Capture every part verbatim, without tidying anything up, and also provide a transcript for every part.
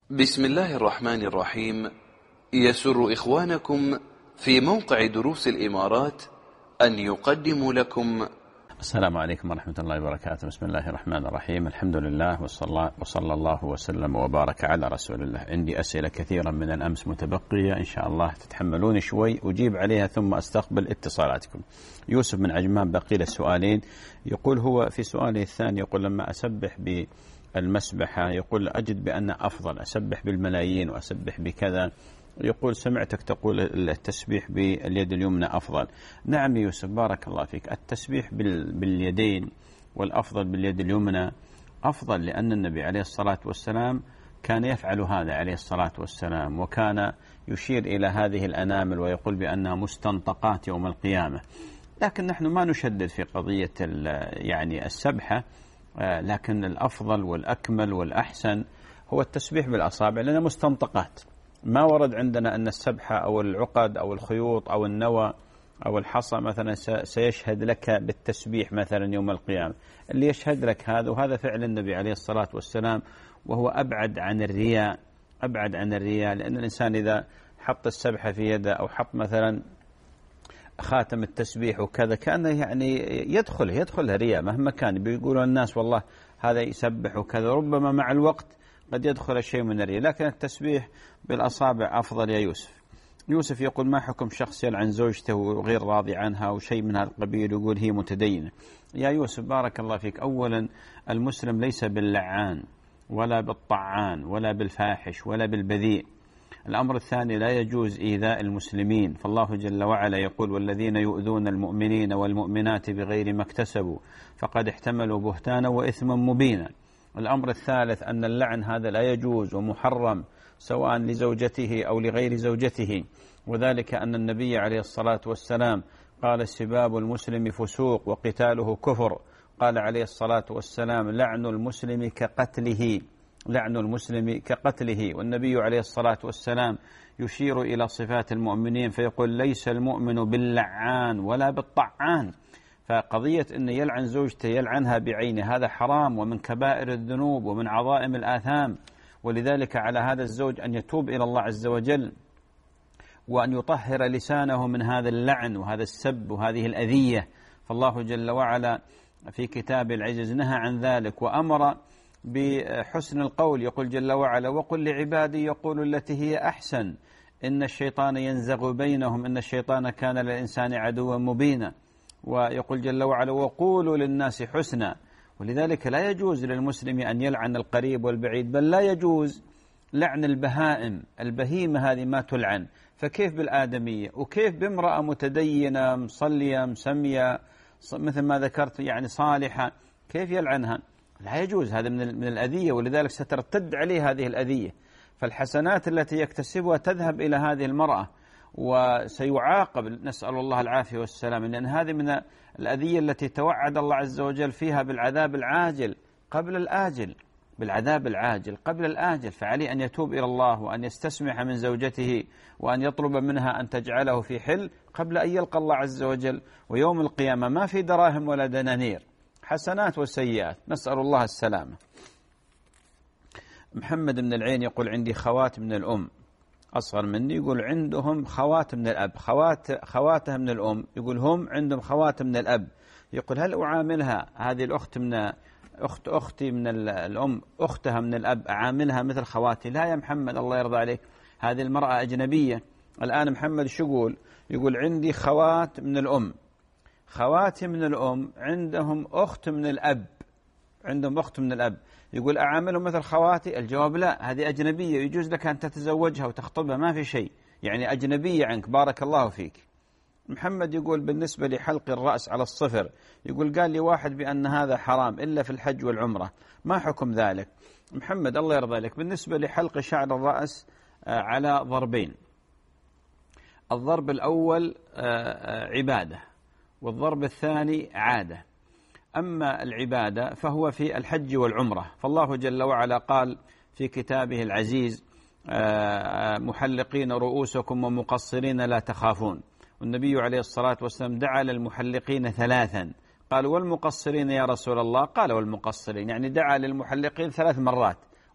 بسم الله الرحمن الرحيم. يسر إخوانكم في موقع دروس الإمارات أن يقدموا لكم. السلام عليكم ورحمة الله وبركاته. بسم الله الرحمن الرحيم. الحمد لله وصلى الله وسلم وبارك على رسول الله. عندي أسئلة كثيرة من الأمس متبقية، إن شاء الله تتحملوني شوي أجيب عليها ثم أستقبل اتصالاتكم. يوسف من عجمان بقي له سؤالين. يقول هو في سؤاله الثاني يقول لما أسبح بالمسبحة يقول أجد بأن أفضل أسبح بالملايين وأسبح بكذا. يقول سمعتك تقول التسبيح باليد اليمنى أفضل. نعم يوسف بارك الله فيك، التسبيح باليدين والأفضل باليد اليمنى أفضل، لأن النبي عليه الصلاة والسلام كان يفعل هذا عليه الصلاة والسلام، وكان يشير إلى هذه الأنامل ويقول بأنها مستنطقات يوم القيامة. لكن نحن ما نشدد في قضية يعني السبحة، لكن الأفضل والأكمل والأحسن هو التسبيح بالأصابع، لأنها مستنطقات. ما ورد عندنا أن السبحة أو العقد أو الخيوط أو النوى أو الحصى مثلا سيشهد لك بالتسبيح مثلا يوم القيامة. اللي يشهد لك هذا، وهذا فعل النبي عليه الصلاة والسلام، وهو أبعد عن الرياء، أبعد عن الرياء. لأن الإنسان إذا حط السبحة في يده أو حط مثلا خاتم التسبيح وكذا كأنه يعني يدخل يدخل رياء مهما كان. بيقولوا الناس والله هذا يسبح وكذا، ربما مع الوقت قد يدخل شيء من الرياء، لكن التسبيح بالأصابع أفضل. يا يوسف يوسف يقول ما حكم شخص يلعن زوجته وغير راضي عنها وشيء من هذا القبيل، يقول هي متدينة. يا يوسف بارك الله فيك، أولا المسلم ليس باللعان ولا بالطعان ولا بالفاحش ولا بالبذيء. الأمر الثاني لا يجوز إيذاء المسلمين، فالله جل وعلا يقول والذين يؤذون المؤمنين والمؤمنات بغير ما اكتسبوا فقد احتملوا بهتانا وإثما مبينا. الأمر الثالث أن اللعن هذا لا يجوز ومحرم سواء لزوجته أو لغير زوجته، وذلك أن النبي عليه الصلاة والسلام قال سباب المسلم فسوق وقتاله كفر. قال عليه الصلاة والسلام لعن المسلم كقتله، لعن المسلم كقتله. والنبي عليه الصلاة والسلام يشير إلى صفات المؤمنين فيقول ليس المؤمن باللعان ولا بالطعان. فقضية أن يلعن زوجته يلعنها بعينه هذا حرام ومن كبائر الذنوب ومن عظائم الآثام. ولذلك على هذا الزوج أن يتوب إلى الله عز وجل وأن يطهر لسانه من هذا اللعن وهذا السب وهذه الأذية. فالله جل وعلا في كتاب العزيز نهى عن ذلك وأمر بحسن القول. يقول جل وعلا وقل لعبادي يقول التي هي أحسن إن الشيطان ينزغ بينهم إن الشيطان كان للإنسان عدوا مبينا. ويقول جل وعلا وقولوا للناس حسنا. ولذلك لا يجوز للمسلم أن يلعن القريب والبعيد، بل لا يجوز لعن البهائم. البهيمة هذه ما تلعن، فكيف بالآدمية؟ وكيف بامرأة متدينة مصلية مسمية مثل ما ذكرت يعني صالحة، كيف يلعنها؟ لا يجوز، هذا من الأذية، ولذلك سترتد عليه هذه الأذية. فالحسنات التي يكتسبها تذهب إلى هذه المرأة وسيعاقب، نسأل الله العافية والسلام، لأن هذه من الأذية التي توعد الله عز وجل فيها بالعذاب العاجل قبل الآجل، بالعذاب العاجل قبل الآجل. فعليه أن يتوب إلى الله وأن يستسمح من زوجته وأن يطلب منها أن تجعله في حل قبل أن يلقى الله عز وجل. ويوم القيامة ما في دراهم ولا دنانير، حسنات وسيئات، نسأل الله السلامة. محمد من العين يقول عندي خوات من الأم أصغر مني، يقول عندهم خوات من الأب، خوات خواته من الأم، يقول هم عندهم خوات من الأب. يقول هل أعاملها هذه الأخت من أخت أختي من الأم أختها من الأب أعاملها مثل خواتي؟ لا يا محمد الله يرضى عليك، هذه المرأة أجنبية. الآن محمد شو يقول؟ يقول عندي خوات من الأم، خواتي من الأم عندهم أخت من الأب، عندهم أخت من الأب، يقول أعاملهم مثل خواتي؟ الجواب لا، هذه أجنبية، يجوز لك أن تتزوجها وتخطبها ما في شيء، يعني أجنبية عنك، بارك الله فيك. محمد يقول بالنسبة لحلق الرأس على الصفر، يقول قال لي واحد بأن هذا حرام إلا في الحج والعمرة، ما حكم ذلك؟ محمد الله يرضى لك، بالنسبة لحلق شعر الرأس على ضربين. الضرب الأول عبادة والضرب الثاني عادة. أما العبادة فهو في الحج والعمرة، فالله جل وعلا قال في كتابه العزيز محلقين رؤوسكم ومقصرين لا تخافون. والنبي عليه الصلاة والسلام دعا للمحلقين ثلاثا، قال والمقصرين يا رسول الله؟ قال والمقصرين، يعني دعا للمحلقين ثلاث مرات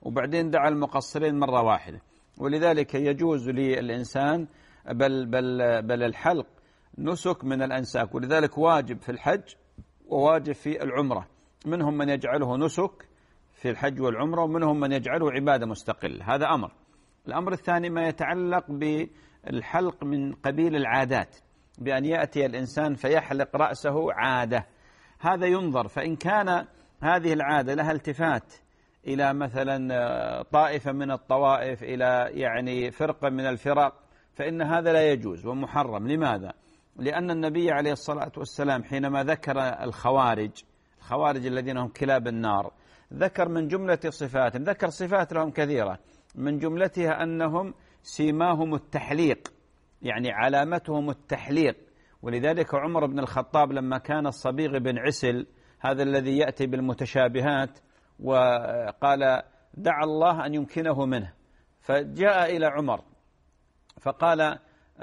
وبعدين دعا المقصرين مرة واحدة. ولذلك يجوز للإنسان بل, بل, بل الحلق نسك من الأنساك، ولذلك واجب في الحج وواجب في العمرة. منهم من يجعله نسك في الحج والعمرة، ومنهم من يجعله عبادة مستقلة. هذا أمر. الأمر الثاني ما يتعلق بالحلق من قبيل العادات، بأن يأتي الإنسان فيحلق رأسه عادة. هذا ينظر، فإن كان هذه العادة لها التفات إلى مثلا طائفة من الطوائف، إلى يعني فرقة من الفرق، فإن هذا لا يجوز ومحرم. لماذا؟ لأن النبي عليه الصلاة والسلام حينما ذكر الخوارج الخوارج الذين هم كلاب النار، ذكر من جملة صفاتهم، ذكر صفات لهم كثيرة، من جملتها أنهم سيماهم التحليق، يعني علامتهم التحليق. ولذلك عمر بن الخطاب لما كان الصبيغ بن عسل هذا الذي يأتي بالمتشابهات، وقال دعا الله أن يمكنه منه، فجاء إلى عمر فقال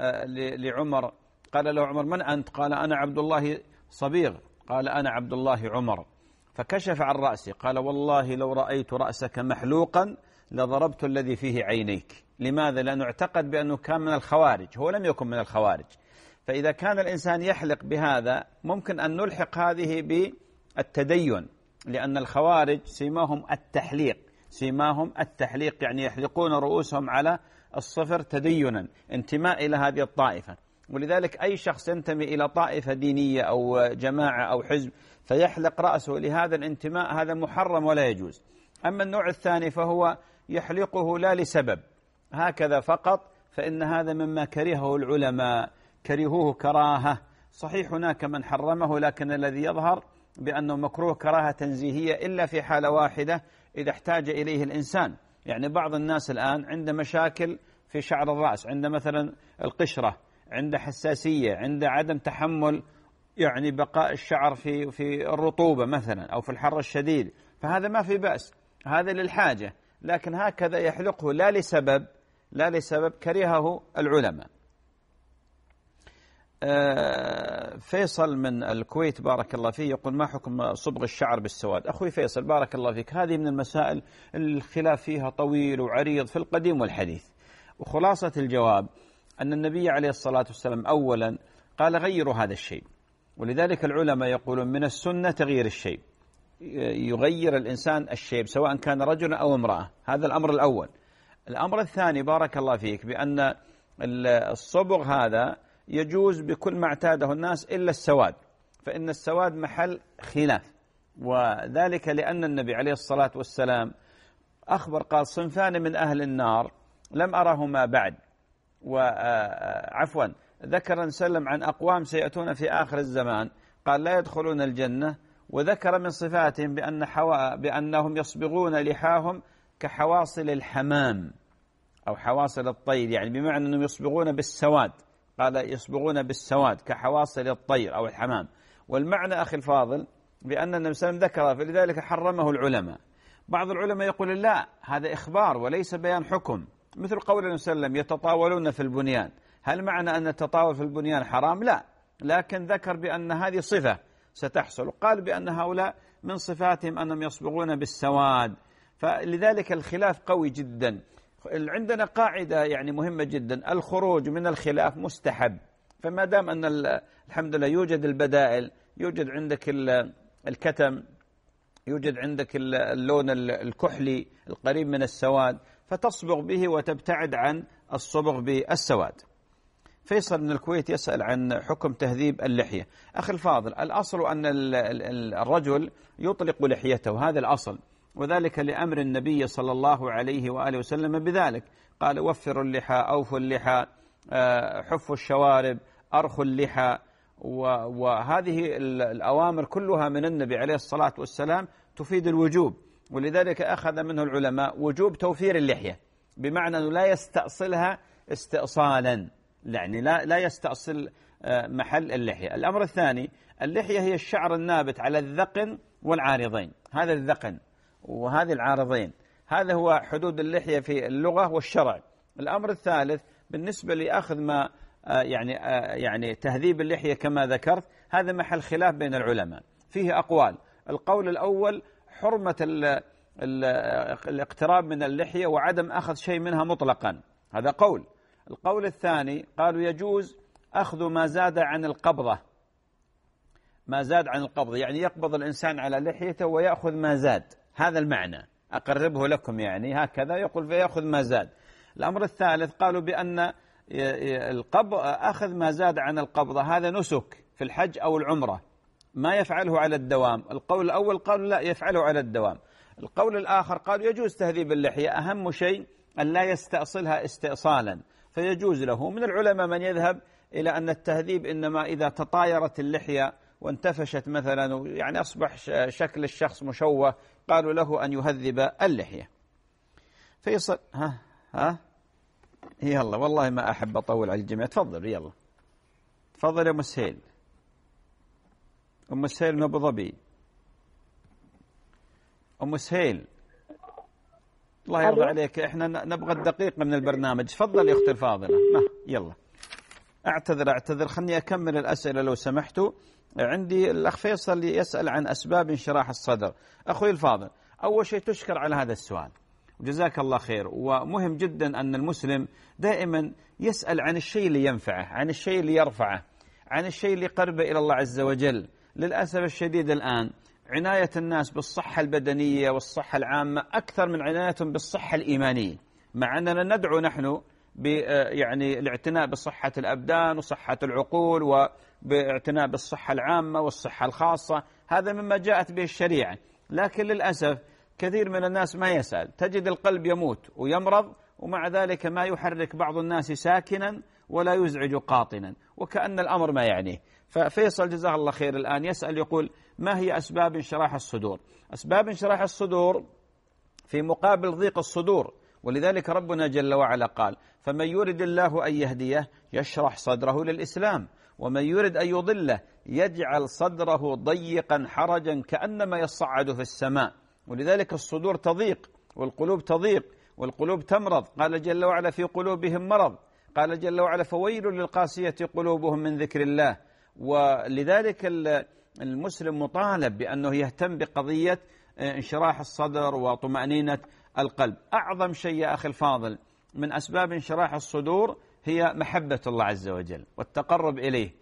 لعمر، قال له عمر من أنت؟ قال أنا عبد الله صبيغ. قال أنا عبد الله عمر. فكشف عن رأسي قال والله لو رأيت رأسك محلوقا لضربت الذي فيه عينيك. لماذا؟ لأنه اعتقد بأنه كان من الخوارج، هو لم يكن من الخوارج. فإذا كان الإنسان يحلق بهذا ممكن أن نلحق هذه بالتدين، لأن الخوارج سيماهم التحليق، سيماهم التحليق يعني يحلقون رؤوسهم على الصفر تدينا، انتماء إلى هذه الطائفة. ولذلك أي شخص ينتمي إلى طائفة دينية أو جماعة أو حزب فيحلق رأسه لهذا الانتماء، هذا محرم ولا يجوز. أما النوع الثاني فهو يحلقه لا لسبب، هكذا فقط، فإن هذا مما كرهه العلماء، كرهوه كراهة. صحيح هناك من حرمه، لكن الذي يظهر بأنه مكروه كراهة تنزيهية إلا في حالة واحدة إذا احتاج إليه الإنسان. يعني بعض الناس الآن عنده مشاكل في شعر الرأس، عنده مثلا القشرة، عنده حساسية، عنده عدم تحمل يعني بقاء الشعر في في الرطوبة مثلا أو في الحر الشديد، فهذا ما في بأس، هذا للحاجة. لكن هكذا يحلقه لا لسبب، لا لسبب كرهه العلماء. فيصل من الكويت بارك الله فيه يقول ما حكم صبغ الشعر بالسواد؟ أخوي فيصل بارك الله فيك، هذه من المسائل الخلاف فيها طويل وعريض في القديم والحديث، وخلاصة الجواب أن النبي عليه الصلاة والسلام أولا قال غيروا هذا الشيء، ولذلك العلماء يقولون من السنة تغيير الشيء، يغير الإنسان الشيب سواء كان رجل أو امرأة، هذا الأمر الأول. الأمر الثاني بارك الله فيك بأن الصبغ هذا يجوز بكل ما اعتاده الناس إلا السواد، فإن السواد محل خلاف، وذلك لأن النبي عليه الصلاة والسلام أخبر قال صنفان من أهل النار لم أرهما بعد، وعفوا ذكر سلم عن أقوام سيأتون في آخر الزمان قال لا يدخلون الجنة، وذكر من صفاتهم بأن حوا... بأنهم يصبغون لحاهم كحواصل الحمام أو حواصل الطير، يعني بمعنى أنهم يصبغون بالسواد، قال يصبغون بالسواد كحواصل الطير أو الحمام. والمعنى أخي الفاضل بأن النبي صلى الله عليه وسلم ذكر، فلذلك حرمه العلماء. بعض العلماء يقول لا هذا إخبار وليس بيان حكم، مثل قول النبي صلى الله عليه وسلم يتطاولون في البنيان، هل معنى أن التطاول في البنيان حرام؟ لا، لكن ذكر بأن هذه صفة ستحصل، قال بأن هؤلاء من صفاتهم أنهم يصبغون بالسواد، فلذلك الخلاف قوي جدا. عندنا قاعدة يعني مهمة جدا، الخروج من الخلاف مستحب، فما دام أن الحمد لله يوجد البدائل، يوجد عندك الكتم، يوجد عندك اللون الكحلي القريب من السواد، فتصبغ به وتبتعد عن الصبغ بالسواد. فيصل من الكويت يسأل عن حكم تهذيب اللحية. أخي الفاضل، الأصل أن الرجل يطلق لحيته، هذا الأصل، وذلك لأمر النبي صلى الله عليه وآله وسلم بذلك، قال وفروا اللحى، أوفوا اللحى، حفوا الشوارب، أرخوا اللحى، وهذه الأوامر كلها من النبي عليه الصلاة والسلام تفيد الوجوب، ولذلك أخذ منه العلماء وجوب توفير اللحية، بمعنى أنه لا يستأصلها استئصالا، يعني لا لا يستأصل محل اللحية. الأمر الثاني، اللحية هي الشعر النابت على الذقن والعارضين، هذا الذقن وهذه العارضين، هذا هو حدود اللحية في اللغة والشرع. الأمر الثالث بالنسبة لأخذ ما يعني يعني تهذيب اللحية كما ذكرت، هذا محل خلاف بين العلماء، فيه أقوال. القول الأول حرمة الاقتراب من اللحية وعدم أخذ شيء منها مطلقا، هذا قول. القول الثاني قالوا يجوز أخذ ما زاد عن القبضة، ما زاد عن القبض، يعني يقبض الإنسان على لحيته ويأخذ ما زاد، هذا المعنى أقربه لكم، يعني هكذا يقول فيأخذ ما زاد. الأمر الثالث قالوا بأن القبض أخذ ما زاد عن القبضة هذا نسك في الحج أو العمرة، ما يفعله على الدوام. القول الأول قالوا لا يفعله على الدوام. القول الآخر قالوا يجوز تهذيب اللحية، أهم شيء أن لا يستأصلها استئصالا، فيجوز له. من العلماء من يذهب إلى أن التهذيب إنما إذا تطايرت اللحية وانتفشت مثلا، يعني أصبح شكل الشخص مشوه، قالوا له أن يهذب اللحية. فيصل ها ها يلا، والله ما أحب أطول على الجميع. تفضل يلا، تفضل يا أم سهيل. أم سهيل من أبو ظبي. أم سهيل الله يرضى عليك، إحنا نبغى الدقيق من البرنامج. تفضل يا أختي الفاضلة. ما يلا، أعتذر أعتذر خلني أكمل الأسئلة لو سمحتوا. عندي الأخ فيصل يسأل عن أسباب انشراح الصدر. أخوي الفاضل، أول شيء تشكر على هذا السؤال وجزاك الله خير، ومهم جدا أن المسلم دائما يسأل عن الشيء اللي ينفعه، عن الشيء اللي يرفعه، عن الشيء اللي يقربه إلى الله عز وجل. للأسف الشديد الآن عناية الناس بالصحة البدنية والصحة العامة أكثر من عنايتهم بالصحة الإيمانية، مع أننا ندعو نحن يعني الاعتناء بصحة الأبدان وصحة العقول وباعتناء بالصحة العامة والصحة الخاصة، هذا مما جاءت به الشريعة. لكن للأسف كثير من الناس ما يسأل، تجد القلب يموت ويمرض ومع ذلك ما يحرك بعض الناس ساكنا ولا يزعج قاطنا، وكأن الأمر ما يعنيه. ففيصل جزاه الله خير الآن يسأل يقول ما هي أسباب انشراح الصدور؟ أسباب انشراح الصدور في مقابل ضيق الصدور، ولذلك ربنا جل وعلا قال فمن يرد الله أن يهديه يشرح صدره للإسلام ومن يرد أن يضله يجعل صدره ضيقا حرجا كأنما يصعد في السماء. ولذلك الصدور تضيق والقلوب تضيق والقلوب تمرض. قال جل وعلا في قلوبهم مرض، قال جل وعلا فويل للقاسية قلوبهم من ذكر الله. ولذلك المسلم مطالب بأنه يهتم بقضية انشراح الصدر وطمأنينة القلب. أعظم شيء يا أخي الفاضل من أسباب انشراح الصدور هي محبة الله عز وجل والتقرب إليه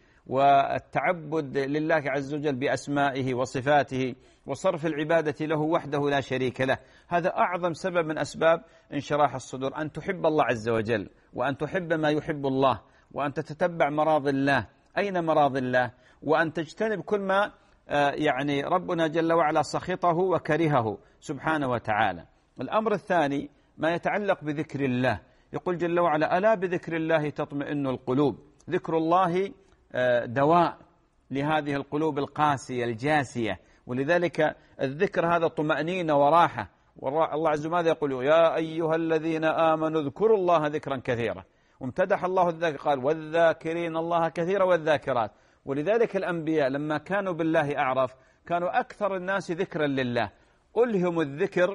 والتعبد لله عز وجل بأسمائه وصفاته وصرف العبادة له وحده لا شريك له. هذا أعظم سبب من أسباب انشراح الصدور، أن تحب الله عز وجل وأن تحب ما يحب الله وأن تتتبع مراض الله. أين مراض الله؟ وأن تجتنب كل ما يعني ربنا جل وعلا سخطه وكرهه سبحانه وتعالى. الأمر الثاني ما يتعلق بذكر الله، يقول جل وعلا ألا بذكر الله تطمئن القلوب. ذكر الله دواء لهذه القلوب القاسية الجاسية، ولذلك الذكر هذا طمأنينة وراحة. والله عز وجل يقول يا أيها الذين آمنوا اذكروا الله ذكرا كثيرا، وامتدح الله الذاكر قال والذاكرين الله كثيرا والذاكرات. ولذلك الأنبياء لما كانوا بالله أعرف كانوا أكثر الناس ذكرا لله. ألهم الذكر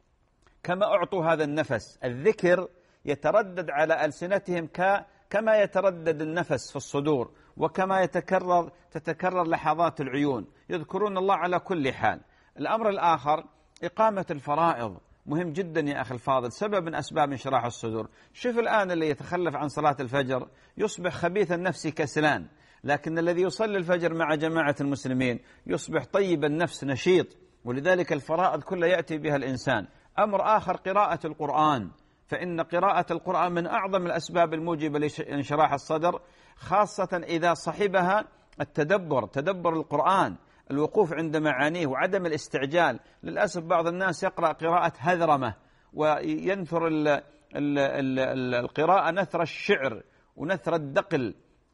كما أعطوا هذا النفس، الذكر يتردد على ألسنتهم كما يتردد النفس في الصدور وكما يتكرر تتكرر لحظات العيون، يذكرون الله على كل حال. الأمر الآخر إقامة الفرائض، مهم جدا يا أخي الفاضل، سبب من أسباب انشراح الصدور. شوف الآن اللي يتخلف عن صلاة الفجر يصبح خبيث النفس كسلان، لكن الذي يصلي الفجر مع جماعة المسلمين يصبح طيب النفس نشيط. ولذلك الفرائض كلها يأتي بها الإنسان. أمر آخر قراءة القرآن، فإن قراءة القرآن من أعظم الأسباب الموجبة لانشراح الصدر، خاصة إذا صحبها التدبر، تدبر القرآن، الوقوف عند معانيه وعدم الاستعجال. للأسف بعض الناس يقرأ قراءة هذرمة وينثر ال ال ال القراءة نثر الشعر ونثر الدقل.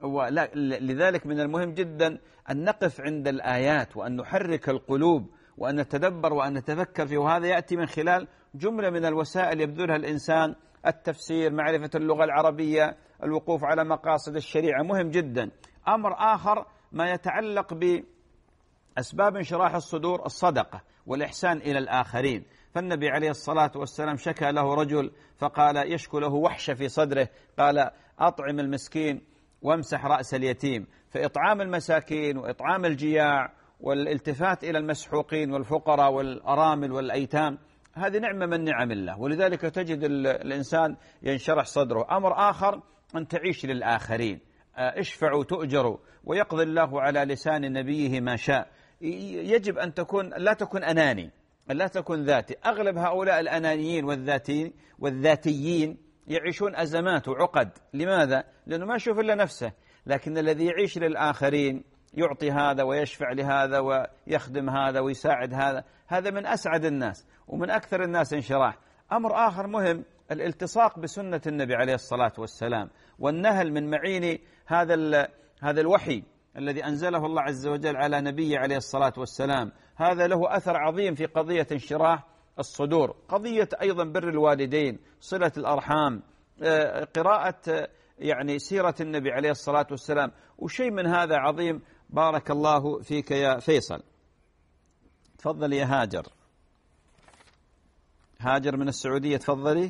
لذلك من المهم جدا أن نقف عند الآيات وأن نحرك القلوب وأن نتدبر وأن نتفكر فيه، وهذا يأتي من خلال جملة من الوسائل يبذلها الإنسان: التفسير، معرفة اللغة العربية، الوقوف على مقاصد الشريعة، مهم جدا. أمر آخر ما يتعلق بأسباب انشراح الصدور الصدقة والإحسان إلى الآخرين. فالنبي عليه الصلاة والسلام شكى له رجل فقال يشكو له وحشة في صدره، قال أطعم المسكين وامسح رأس اليتيم. فإطعام المساكين وإطعام الجياع والالتفات إلى المسحوقين والفقراء والأرامل والأيتام هذه نعمة من نعم الله، ولذلك تجد الإنسان ينشرح صدره. أمر آخر أن تعيش للآخرين، اشفعوا تؤجروا، ويقضي الله على لسان نبيه ما شاء. يجب أن تكون لا تكون أناني، لا تكون ذاتي. أغلب هؤلاء الأنانيين والذاتيين والذاتيين يعيشون أزمات وعقد. لماذا؟ لأنه ما يشوف إلا نفسه. لكن الذي يعيش للآخرين يعطي هذا ويشفع لهذا ويخدم هذا ويساعد هذا، هذا من أسعد الناس ومن أكثر الناس انشراح. أمر آخر مهم، الالتصاق بسنة النبي عليه الصلاة والسلام، والنهل من معين هذا هذا الوحي الذي أنزله الله عز وجل على نبيه عليه الصلاة والسلام. هذا له أثر عظيم في قضية انشراح الصدور، قضية أيضا بر الوالدين، صلة الأرحام، قراءة يعني سيرة النبي عليه الصلاة والسلام، وشيء من هذا عظيم. بارك الله فيك يا فيصل. تفضل يا هاجر. هاجر من السعودية، تفضلي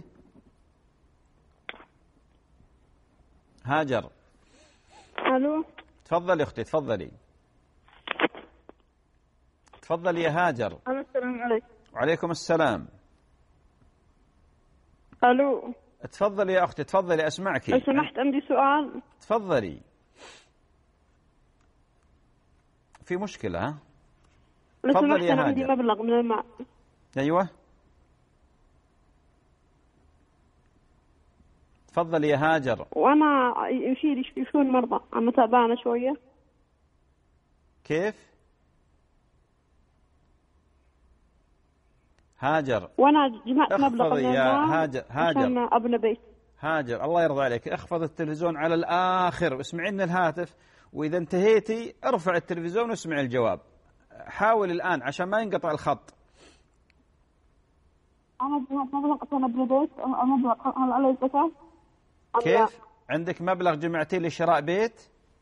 هاجر. الو. تفضلي اختي، تفضلي تفضلي يا هاجر. السلام عليكم. وعليكم السلام. الو. تفضلي يا اختي، تفضلي اسمعك. لو سمحت عندي سؤال. تفضلي. في مشكلة ها؟ لو سمحت أنا عندي مبلغ من المال. أيوة تفضلي يا هاجر. وأنا يشيل يشوفون مرضى، أنا تعبانة شوية. كيف؟ هاجر. وأنا جمعت مبلغ من يا المال هاجر. هاجر عشان أبني بيت. هاجر الله يرضى عليك، اخفض التلفزيون على الآخر واسمعين الهاتف، وإذا انتهيتي ارفع التلفزيون واسمع الجواب. حاول الآن عشان ما ينقطع الخط. أنا جمعت مبلغ عشان أبني بيت. مبلغ هل عليه زكاة؟ كيف؟ عندك مبلغ جمعتيه لشراء بيت؟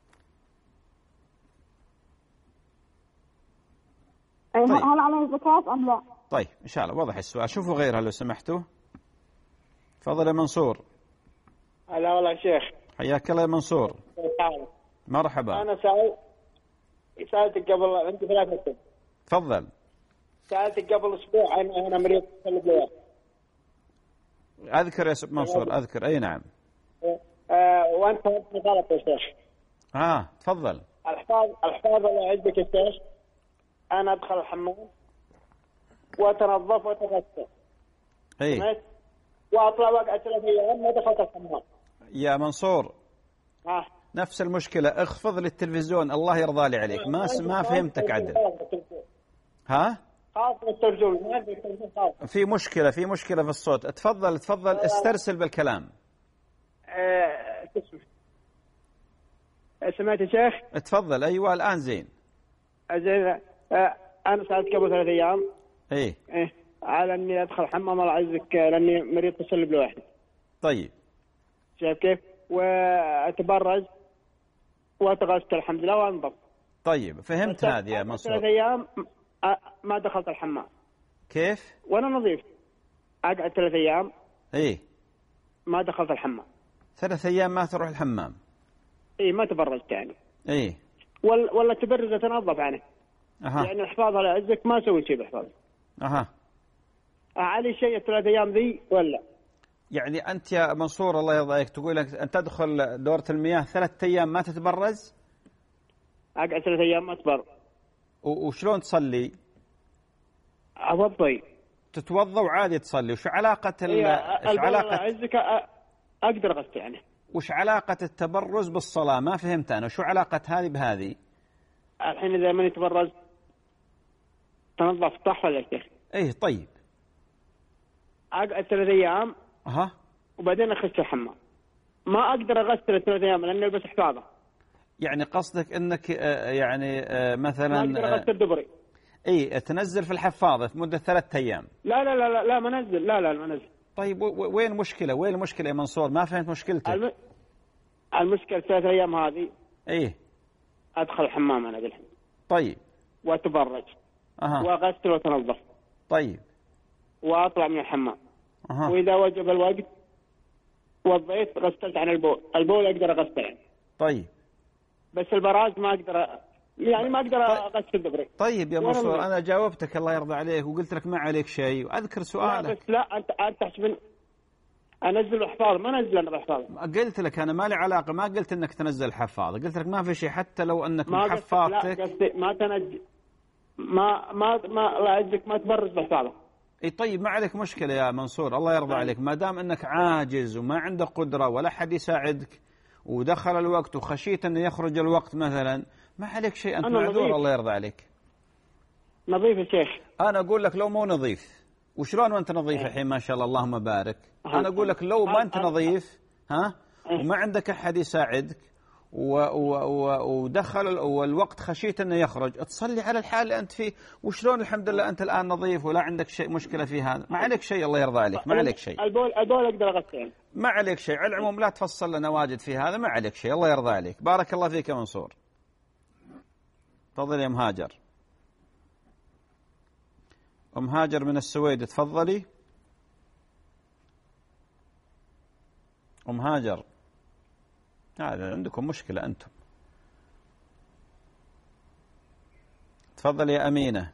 طيب. هل عليه زكاة أم لا؟ طيب إن شاء الله وضح السؤال. شوفوا غيرها لو سمحتوا. تفضل يا منصور. هلا والله يا شيخ. حياك الله يا منصور. مرحبا. أنا سأل سألتك قبل عندي ثلاثة أسئلة. تفضل. سألتك قبل أسبوع عن أنا مريض قلب. أذكر يا منصور أذكر. أي نعم. أه وأنت غلط يا شيخ. آه تفضل. الحفاظ الحفاظ الله يعزك يا شيخ. أنا أدخل الحمام وأتنظف وأتغسل. إيه. وأطلع وقعة ثلاث أيام ما دخلت الحمام. يا منصور. آه. نفس المشكلة، اخفض للتلفزيون الله يرضى لي عليك. ما ما فهمتك عدل. ها؟ خاص بالتلفزيون، ما في التلفزيون خاص. في مشكلة في مشكلة في الصوت. تفضل تفضل استرسل بالكلام. ااا تسمع. سمعت يا شيخ؟ تفضل. أيوة الآن زين. زين. آه أنا سألت قبل ثلاث أيام. إيه. إيه على إني أدخل حمام الله يعزك لأني مريض تسلب لوحدي. طيب. شايف كيف؟ وأتبرز وأتغسل الحمد لله وأنظف. طيب فهمت هذه يا منصور. ثلاث أيام ما دخلت الحمام. كيف؟ وأنا نظيف. أقعد ثلاث أيام. إيه. ما دخلت الحمام. ثلاث أيام ما تروح الحمام. إيه ما تبرزت يعني. إيه. ولا ولا تبرز أتنظف عنه. أها. يعني الحفاظ على عزك ما أسوي شيء بالحفاظ. أها. علي شيء الثلاث أيام ذي ولا؟ يعني أنت يا منصور الله يرضى عليك تقول لك أن تدخل دورة المياه ثلاث أيام ما تتبرز؟ أقعد ثلاث أيام ما أتبرز. وشلون تصلي؟ أوضي. تتوضأ وعادي تصلي. وش علاقة ال إيش علاقة عزك أقدر أغسل يعني؟ وش علاقة التبرز بالصلاة؟ ما فهمت أنا شو علاقة هذه بهذه؟ الحين إذا من يتبرز تنظف صح ولا كيف؟ إيه طيب. أقعد ثلاث أيام. أها. وبعدين أخش الحمام. ما أقدر أغسل الثلاث أيام لأني ألبس حفاظة. يعني قصدك أنك آه يعني آه مثلا ما أقدر أغسل دبري. إيه تنزل في الحفاظة في مدة ثلاث أيام. لا لا لا لا لا ما نزل. لا لا ما نزل. طيب وين المشكلة؟ وين المشكلة يا منصور؟ ما فهمت مشكلتك. الم... المشكلة ثلاث أيام هذه. إيه. أدخل الحمام أنا بالحين. طيب. وأتبرج. أها. وأغسل وأتنظف. طيب. وأطلع من الحمام. أها. وإذا وجب الوقت وضيت غسلت عن البول. البول أقدر أغسل يعني. طيب. بس البراز ما أقدر يعني ما أقدر أغسل دبري. طيب يا منصور أنا جاوبتك الله يرضى عليك وقلت لك ما عليك شيء وأذكر سؤالك. لا بس لا أنت أنت تحسب أنزل الحفاظ ما نزل أنا بالحفاظ. قلت لك أنا ما لي علاقة، ما قلت إنك تنزل الحفاظ، قلت لك ما في شيء حتى لو أنك ما حفاظتك. لا قصدي ما تنزل ما ما ما الله يعزك ما تبرز بحفاظه. اي طيب ما عليك مشكلة يا منصور الله يرضى عليك، ما دام انك عاجز وما عندك قدرة ولا حد يساعدك ودخل الوقت وخشيت انه يخرج الوقت مثلا، ما عليك شيء، انت معذور الله يرضى عليك. نظيف يا شيخ. انا اقول لك لو مو نظيف وشلون وانت نظيف الحين ما شاء الله اللهم بارك. انا اقول لك لو ما انت نظيف ها وما عندك احد يساعدك و و و ودخل والوقت خشيت انه يخرج، تصلي على الحال اللي انت فيه. وشلون الحمد لله انت الان نظيف ولا عندك شيء مشكله في هذا؟ ما عليك شيء الله يرضى عليك، ما عليك شيء. البول البول اقدر اغسله. ما عليك شيء، على العموم لا تفصل لنا واجد في هذا، ما عليك شيء الله يرضى عليك. بارك الله فيك يا منصور. تفضل يا ام هاجر. ام هاجر من السويد تفضلي. ام هاجر هذا عندكم مشكلة أنتم. تفضل يا أمينة.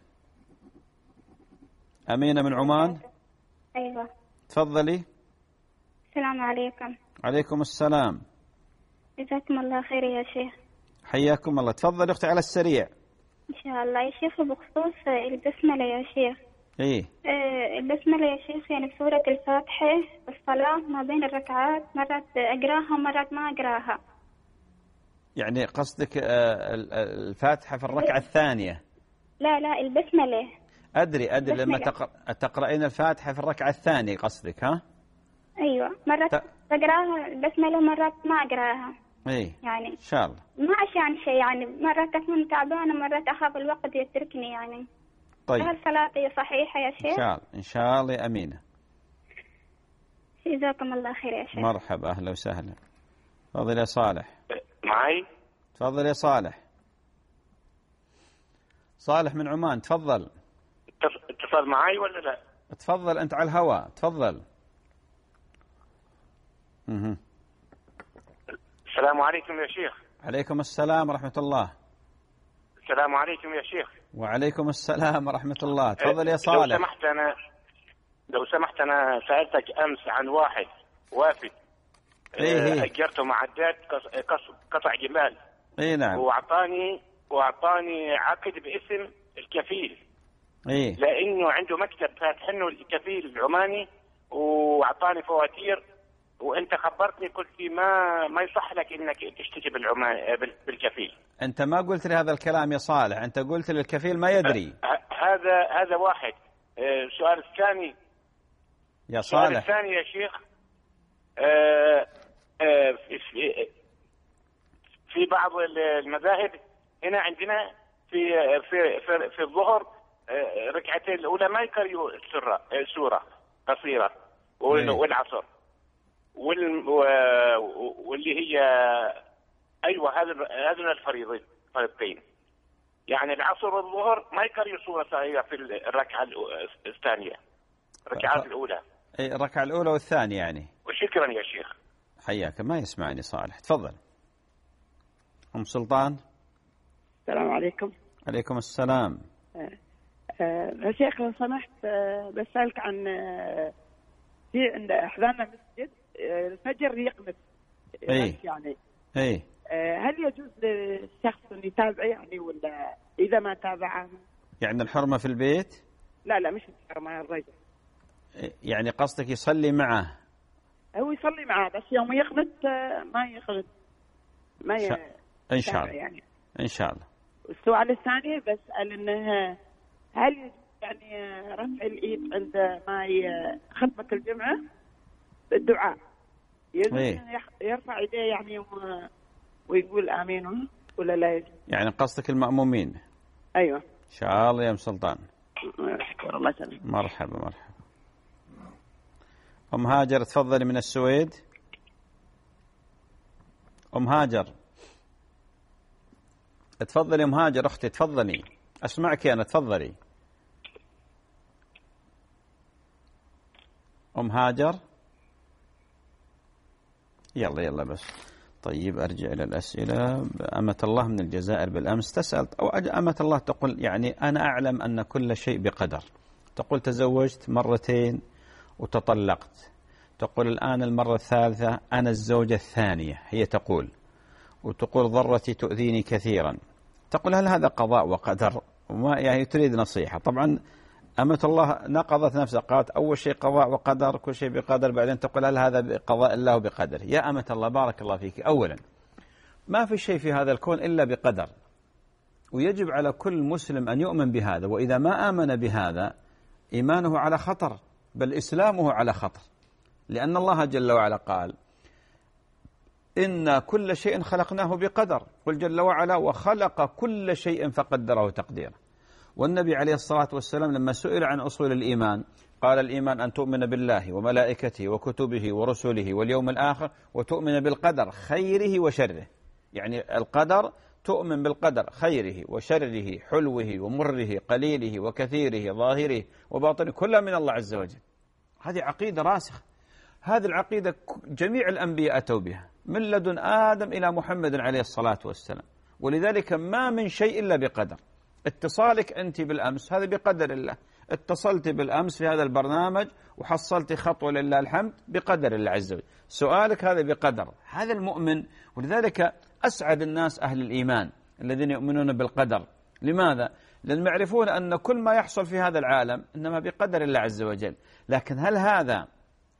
أمينة من عمان. أيوة تفضلي. السلام عليكم. عليكم السلام. جزاكم الله خير يا شيخ. حياكم الله. تفضل أختي على السريع. إن شاء الله يا شيخ. بخصوص البسملة يا شيخ. إيه آه البسملة يا شيخ يعني في سورة الفاتحة الصلاة ما بين الركعات مرات أقراها ومرات ما أقراها. يعني قصدك الفاتحة في الركعة الثانية؟ لا لا البسملة. أدري أدري لما تقرأ تقرأين الفاتحة في الركعة الثانية قصدك ها؟ أيوة مرات ت... أقراها البسملة مرات ما أقراها. إيه يعني إن شاء الله. ما عشان شيء يعني مرات أكون تعبانة مرات أخاف الوقت يتركني يعني. طيب هل صلاتي صحيحة يا شيخ؟ إن شاء الله إن شاء الله يا أمينة. جزاكم الله خير يا شيخ. مرحبا أهلا وسهلا. تفضل يا صالح. معي؟ تفضل يا صالح. صالح من عمان تفضل. اتصل معي ولا لا؟ تفضل أنت على الهواء تفضل. مه. السلام عليكم يا شيخ. عليكم السلام ورحمة الله. السلام عليكم يا شيخ. وعليكم السلام ورحمة الله. تفضل يا صالح. لو سمحت أنا لو سمحت أنا سألتك أمس عن واحد وافد إيه أجرته معدات قطع جمال. إيه نعم. وأعطاني وأعطاني عقد باسم الكفيل. إيه. لأنه عنده مكتب فاتحنه الكفيل العماني وأعطاني فواتير وأنت خبرتني قلت لي ما ما يصح لك إنك تشتكي بالعمان بالكفيل. أنت ما قلت لي هذا الكلام يا صالح، أنت قلت لي الكفيل ما يدري. هذا هذا واحد. السؤال الثاني يا صالح. السؤال الثاني يا شيخ آه آه في, في بعض المذاهب هنا عندنا في في في, في الظهر آه ركعتين الأولى ما يقرأوا سورة سورة قصيرة والعصر واللي هي أيوة هذا هذا الفريضتين يعني العصر والظهر ما يقرأوا سورة صغيرة في الركعة الثانية الركعات الأولى. اي الركعة الأولى والثانية يعني. وشكرا يا شيخ. حياك. ما يسمعني صالح. تفضل. أم سلطان. السلام عليكم. عليكم السلام. يا شيخ لو سمحت بسألك عن في عند أحذان المسجد الفجر يقمت اي يعني اي هل يجوز للشخص أن يتابع يعني ولا إذا ما تابعه؟ يعني الحرمة في البيت؟ لا لا مش الحرمة الرجل. يعني قصدك يصلي معه؟ هو يصلي معه بس يوم يخمت ما يخمت ما ي... إن شاء الله يعني. إن شاء الله. والسؤال الثاني بسأل إنه هل يجوز يعني رفع الإيد عند ما خطبة الجمعة بالدعاء يجوز إيه؟ يرفع يديه يعني ويقول آمين ولا لا يجوز؟ يعني قصدك المأمومين؟ أيوة. إن شاء الله يا أم سلطان. شكرا الله يسلمك. مرحبا مرحبا. أم هاجر تفضلي من السويد. أم هاجر تفضلي. أم هاجر أختي تفضلي أسمعك أنا تفضلي. أم هاجر يلا يلا بس. طيب أرجع إلى الأسئلة. أمة الله من الجزائر بالأمس تسأل، أو أمة الله تقول يعني أنا أعلم أن كل شيء بقدر. تقول تزوجت مرتين وتطلقت، تقول الآن المرة الثالثة أنا الزوجة الثانية، هي تقول، وتقول ضرتي تؤذيني كثيرا. تقول هل هذا قضاء وقدر؟ وما يعني تريد نصيحة. طبعا أمة الله نقضت نفسها، قالت أول شيء قضاء وقدر، كل شيء بقدر، بعدين تقول هل هذا بقضاء الله بقدر؟ يا أمة الله بارك الله فيك، أولا ما في شيء في هذا الكون إلا بقدر، ويجب على كل مسلم أن يؤمن بهذا، وإذا ما آمن بهذا إيمانه على خطر، بل إسلامه على خطر، لأن الله جل وعلا قال إن كل شيء خلقناه بقدر، قل جل وعلا وخلق كل شيء فقدره تقديرا. والنبي عليه الصلاة والسلام لما سئل عن أصول الإيمان قال الإيمان أن تؤمن بالله وملائكته وكتبه ورسله واليوم الآخر وتؤمن بالقدر خيره وشره. يعني القدر تؤمن بالقدر خيره وشره، حلوه ومره، قليله وكثيره، ظاهره وباطنه، كلها من الله عز وجل. هذه عقيدة راسخة، هذه العقيدة جميع الأنبياء أتوا بها من لدن آدم إلى محمد عليه الصلاة والسلام، ولذلك ما من شيء إلا بقدر. اتصالك أنت بالأمس هذا بقدر الله، اتصلت بالأمس في هذا البرنامج وحصلت خطوة لله الحمد بقدر الله عز وجل، سؤالك هذا بقدر. هذا المؤمن، ولذلك أسعد الناس أهل الإيمان الذين يؤمنون بالقدر. لماذا؟ لأن يعرفون أن كل ما يحصل في هذا العالم إنما بقدر الله عز وجل. لكن هل هذا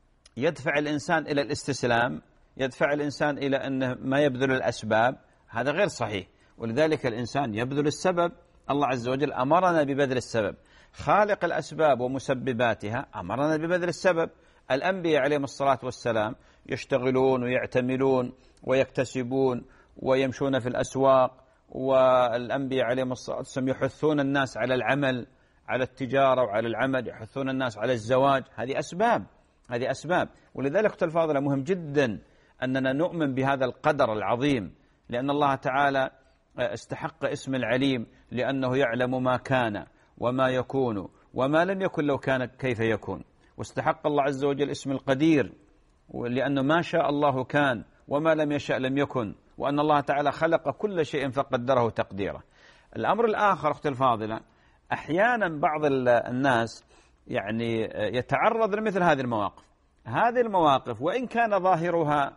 يدفع الإنسان إلى الاستسلام، يدفع الإنسان إلى أنه ما يبذل الأسباب؟ هذا غير صحيح. ولذلك الإنسان يبذل السبب، الله عز وجل أمرنا ببذل السبب، خالق الأسباب ومسبباتها أمرنا ببذل السبب. الأنبياء عليهم الصلاة والسلام يشتغلون ويعتملون ويكتسبون ويمشون في الأسواق، والأنبياء عليهم الصلاة والسلام يحثون الناس على العمل، على التجارة وعلى العمل، يحثون الناس على الزواج. هذه أسباب، هذه أسباب. ولذلك أختي الفاضلة مهم جدا أننا نؤمن بهذا القدر العظيم، لأن الله تعالى استحق اسم العليم، لأنه يعلم ما كان وما يكون وما لم يكن لو كان كيف يكون. واستحق الله عز وجل اسم القدير، لأنه ما شاء الله كان وما لم يشاء لم يكن، وأن الله تعالى خلق كل شيء فقدره تقديره. الأمر الآخر أختي الفاضلة، أحيانا بعض الناس يعني يتعرض لمثل هذه المواقف. هذه المواقف وإن كان ظاهرها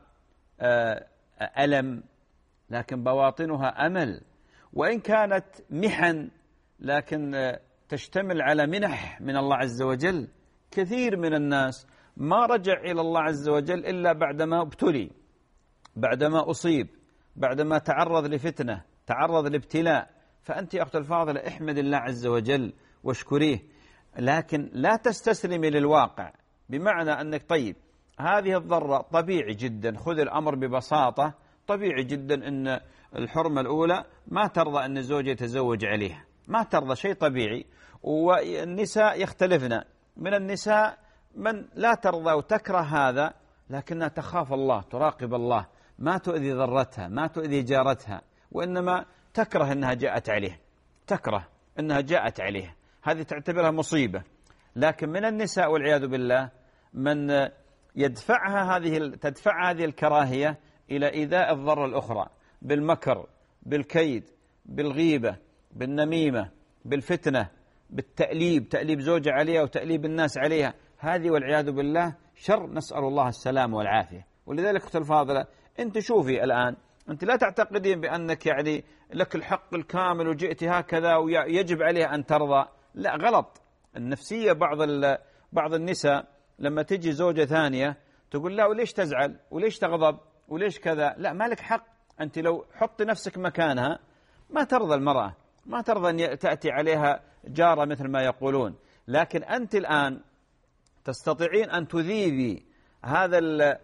ألم لكن بواطنها أمل، وإن كانت محن لكن تشتمل على منح من الله عز وجل. كثير من الناس ما رجع إلى الله عز وجل إلا بعدما ابتلي، بعدما أصيب، بعدما تعرض لفتنة، تعرض لابتلاء. فأنت يا أخت الفاضلة احمد الله عز وجل واشكريه، لكن لا تستسلمي للواقع، بمعنى أنك طيب هذه الضرة طبيعي جدا، خذ الأمر ببساطة. طبيعي جدا أن الحرمة الأولى ما ترضى أن الزوج يتزوج عليها، ما ترضى، شيء طبيعي. والنساء يختلفن، من النساء من لا ترضى وتكره هذا لكنها تخاف الله، تراقب الله، ما تؤذي ضرتها، ما تؤذي جارتها، وإنما تكره أنها جاءت عليه، تكره أنها جاءت عليه، هذه تعتبرها مصيبة. لكن من النساء والعياذ بالله من يدفعها هذه تدفع هذه الكراهية إلى إيذاء الضرة الأخرى بالمكر، بالكيد، بالغيبة، بالنميمة، بالفتنة، بالتأليب، تأليب زوجة عليها وتأليب الناس عليها. هذه والعياذ بالله شر، نسأل الله السلام والعافية. ولذلك أختي الفاضلة أنت شوفي الآن، أنت لا تعتقدين بأنك يعني لك الحق الكامل وجئت هكذا ويجب عليها أن ترضى، لا، غلط. النفسية بعض بعض النساء لما تجي زوجة ثانية تقول لا وليش تزعل وليش تغضب وليش كذا، لا، مالك حق. أنت لو حط نفسك مكانها ما ترضى المرأة، ما ترضى أن تأتي عليها جارة مثل ما يقولون. لكن أنت الآن تستطيعين أن تذيبي هذا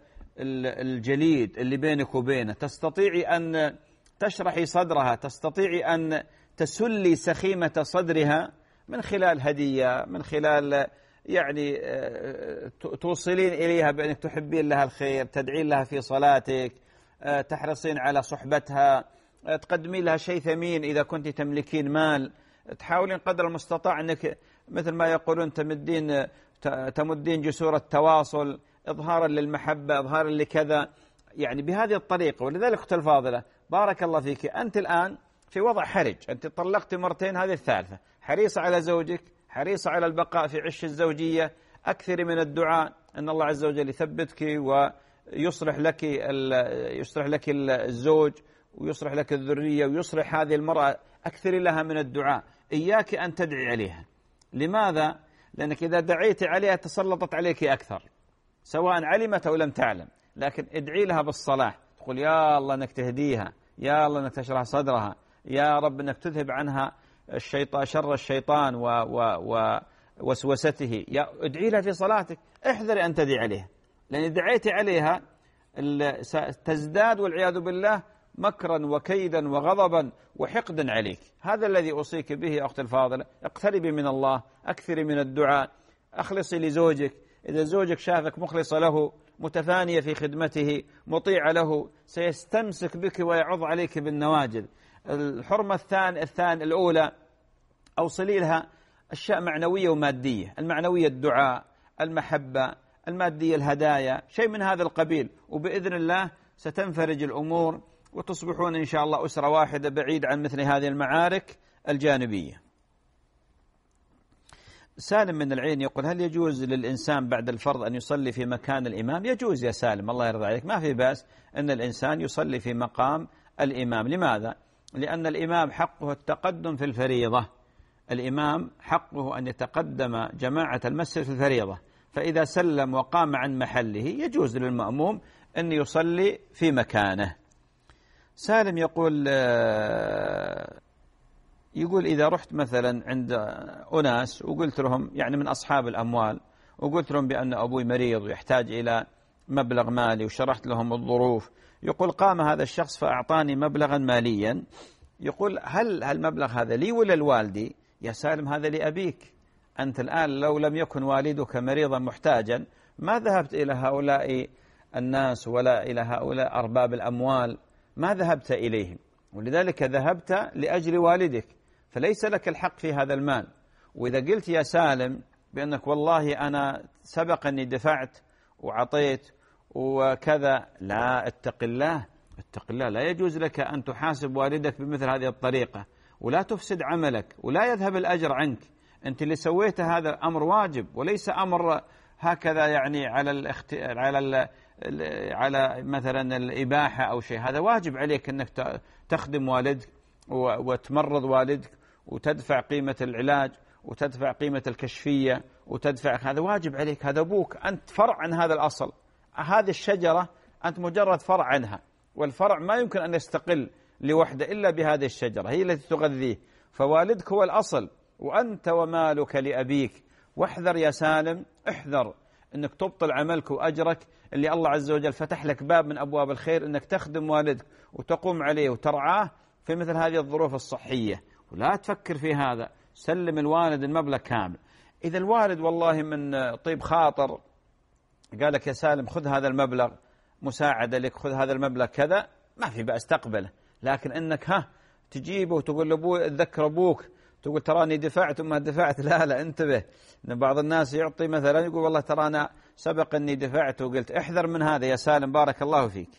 الجليد اللي بينك وبينه، تستطيعي أن تشرحي صدرها، تستطيعي أن تسلي سخيمة صدرها من خلال هدية، من خلال يعني توصلين إليها بأنك تحبين لها الخير، تدعين لها في صلاتك، تحرصين على صحبتها، تقدمين لها شيء ثمين إذا كنت تملكين مال، تحاولين قدر المستطاع أنك مثل ما يقولون تمدين تمدين جسور التواصل إظهارا للمحبة، إظهارا لكذا. يعني بهذه الطريقة. ولذلك أختي الفاضلة بارك الله فيك، أنت الآن في وضع حرج، أنت طلقت مرتين، هذه الثالثة، حريصة على زوجك، حريصة على البقاء في عش الزوجية، أكثر من الدعاء أن الله عز وجل يثبتك ويصلح لك يصلح لك الزوج ويصلح لك الذرية ويصلح هذه المرأة، أكثر لها من الدعاء. إياك أن تدعي عليها. لماذا؟ لأنك إذا دعيت عليها تسلطت عليك أكثر، سواء علمت أو لم تعلم. لكن ادعي لها بالصلاح، تقول يا الله أنك تهديها، يا الله أنك تشرح صدرها، يا رب أنك تذهب عنها الشيطان شر الشيطان ووسوسته. يا ادعي لها في صلاتك، احذري أن تدعي عليها، لأن دعيت عليها تزداد والعياذ بالله مكرا وكيدا وغضبا وحقدا عليك. هذا الذي أوصيك به أختي الفاضلة. اقتربي من الله، أكثري من الدعاء، أخلصي لزوجك. إذا زوجك شافك مخلصة له، متفانية في خدمته، مطيعة له، سيستمسك بك ويعض عليك بالنواجذ. الحرمة الثانية الثانية الأولى أوصلي لها أشياء معنوية ومادية. المعنوية الدعاء، المحبة، المادية الهدايا، شيء من هذا القبيل، وبإذن الله ستنفرج الأمور وتصبحون إن شاء الله أسرة واحدة بعيد عن مثل هذه المعارك الجانبية. سالم من العين يقول هل يجوز للإنسان بعد الفرض أن يصلي في مكان الإمام؟ يجوز يا سالم، الله يرضى عليك، ما في بأس أن الإنسان يصلي في مقام الإمام. لماذا؟ لأن الإمام حقه التقدم في الفريضة، الإمام حقه أن يتقدم جماعة المسجد في الفريضة، فإذا سلم وقام عن محله يجوز للمأموم أن يصلي في مكانه. سالم يقول يقول إذا رحت مثلا عند أناس وقلت لهم يعني من أصحاب الأموال، وقلت لهم بأن أبوي مريض ويحتاج إلى مبلغ مالي وشرحت لهم الظروف، يقول قام هذا الشخص فأعطاني مبلغا ماليا، يقول هل المبلغ هذا لي ولا لوالدي؟ يا سالم هذا لأبيك. أنت الآن لو لم يكن والدك مريضا محتاجا ما ذهبت إلى هؤلاء الناس ولا إلى هؤلاء أرباب الأموال، ما ذهبت إليهم، ولذلك ذهبت لأجل والدك، فليس لك الحق في هذا المال. وإذا قلت يا سالم بأنك والله أنا سبق أني دفعت وعطيت وكذا، لا، اتق الله، اتق الله، لا يجوز لك أن تحاسب والدك بمثل هذه الطريقة، ولا تفسد عملك ولا يذهب الأجر عنك. أنت اللي سويته هذا أمر واجب وليس أمر هكذا يعني على الاخت... على ال... على مثلا الإباحة أو شيء، هذا واجب عليك أنك تخدم والدك وتمرض والدك وتدفع قيمة العلاج وتدفع قيمة الكشفية وتدفع، هذا واجب عليك، هذا أبوك، أنت فرع عن هذا الأصل. هذه الشجرة أنت مجرد فرع عنها، والفرع ما يمكن أن يستقل لوحده إلا بهذه الشجرة، هي التي تغذيه. فوالدك هو الأصل وأنت ومالك لأبيك. واحذر يا سالم، احذر أنك تبطل عملك وأجرك اللي الله عز وجل فتح لك باب من أبواب الخير، أنك تخدم والدك وتقوم عليه وترعاه في مثل هذه الظروف الصحية، ولا تفكر في هذا. سلم الوالد المبلغ كامل. إذا الوالد والله من طيب خاطر قال لك يا سالم خذ هذا المبلغ مساعدة لك، خذ هذا المبلغ كذا، ما في بأس تقبله. لكن إنك ها تجيبه وتقول لأبوه تذكر أبوك، تقول تراني دفعت وما دفعت، لا لا انتبه. إن بعض الناس يعطي مثلا يقول والله ترى أنا سبق أني دفعت وقلت، احذر من هذا يا سالم بارك الله فيك.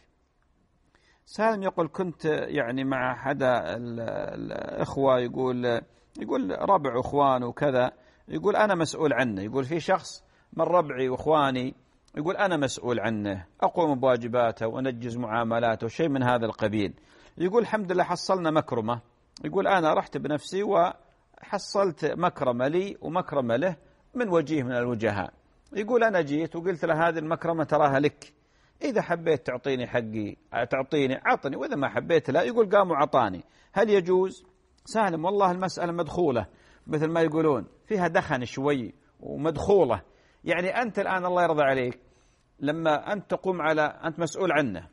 سالم يقول كنت يعني مع حدا الإخوة، يقول يقول ربع أخوان وكذا، يقول أنا مسؤول عنه، يقول في شخص من ربعي وأخواني يقول أنا مسؤول عنه، أقوم بواجباته وأنجز معاملاته شيء من هذا القبيل. يقول الحمد لله حصلنا مكرمة، يقول أنا رحت بنفسي وحصلت مكرمة لي ومكرمة له من وجيه من الوجهاء. يقول أنا جيت وقلت له هذه المكرمة تراها لك، إذا حبيت تعطيني حقي تعطيني عطني، وإذا ما حبيت لا. يقول قام وعطاني، هل يجوز؟ سالم والله المسألة مدخولة مثل ما يقولون، فيها دخن شوي ومدخولة. يعني أنت الآن الله يرضى عليك لما أنت تقوم على أنت مسؤول عنه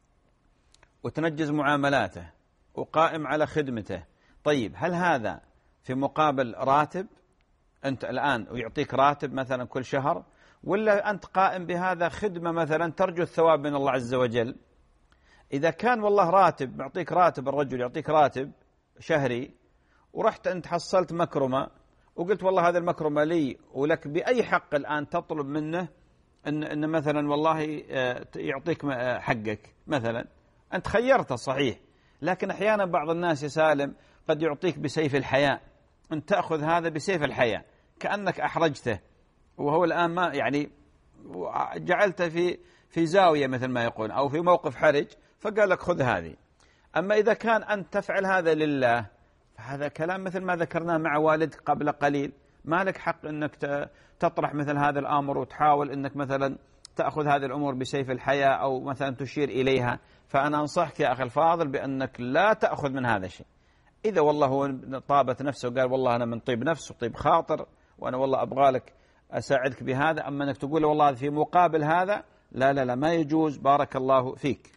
وتنجز معاملاته وقائم على خدمته، طيب هل هذا في مقابل راتب أنت الآن ويعطيك راتب مثلا كل شهر، ولا أنت قائم بهذا خدمة مثلا ترجو الثواب من الله عز وجل؟ إذا كان والله راتب معطيك راتب، الرجل يعطيك راتب شهري، ورحت أنت حصلت مكرمة وقلت والله هذا المكرمة لي ولك بأي حق الآن تطلب منه، إن, إن مثلا والله يعطيك حقك مثلا، أنت خيرته صحيح، لكن أحيانا بعض الناس يا سالم قد يعطيك بسيف الحياء، أنت تأخذ هذا بسيف الحياء كأنك أحرجته، وهو الآن ما يعني جعلته في في زاوية مثل ما يقول، أو في موقف حرج، فقال لك خذ هذه. أما إذا كان أنت تفعل هذا لله فهذا كلام مثل ما ذكرناه مع والدك قبل قليل، ما لك حق أنك تطرح مثل هذا الأمر وتحاول أنك مثلا تأخذ هذه الأمور بسيف الحياة أو مثلا تشير إليها. فأنا أنصحك يا أخي الفاضل بأنك لا تأخذ من هذا الشيء. إذا والله هو طابت نفسه وقال والله أنا من طيب نفس وطيب خاطر وأنا والله أبغى لك أساعدك بهذا، أما أنك تقول والله في مقابل هذا لا لا لا ما يجوز. بارك الله فيك.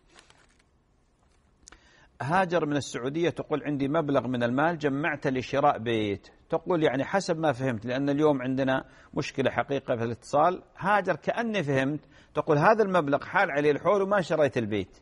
هاجر من السعودية تقول عندي مبلغ من المال جمعته لشراء بيت. تقول يعني حسب ما فهمت، لأن اليوم عندنا مشكلة حقيقة في الاتصال. هاجر كأني فهمت، تقول هذا المبلغ حال عليه الحول وما شريت البيت،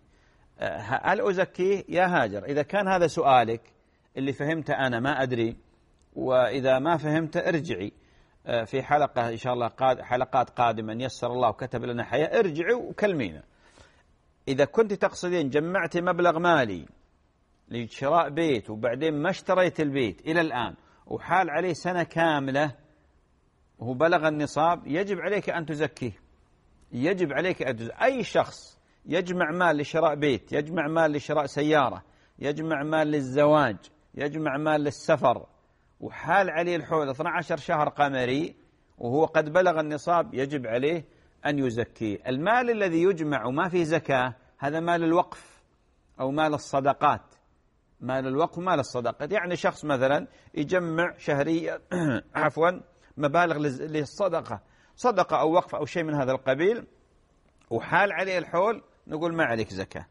هل أزكيه؟ يا هاجر إذا كان هذا سؤالك اللي فهمته أنا ما أدري، وإذا ما فهمت ارجعي في حلقة إن شاء الله قاد حلقات قادمة إن يسر الله وكتب لنا حياة، ارجعي وكلمينا. إذا كنت تقصدين جمعت مبلغ مالي لشراء بيت وبعدين ما اشتريت البيت إلى الآن وحال عليه سنة كاملة وهو بلغ النصاب، يجب عليك أن تزكيه. يجب عليك أن تزكيه. أي شخص يجمع مال لشراء بيت، يجمع مال لشراء سيارة، يجمع مال للزواج، يجمع مال للسفر، وحال عليه الحول اثني عشر شهر قمري وهو قد بلغ النصاب، يجب عليه أن يزكيه. المال الذي يجمع وما فيه زكاة هذا مال الوقف أو مال الصدقات. مال الوقف ومال الصدقات، يعني شخص مثلا يجمع شهريا عفوا مبالغ للصدقة، صدقة أو وقف أو شيء من هذا القبيل، وحال عليه الحول نقول ما عليك زكاة.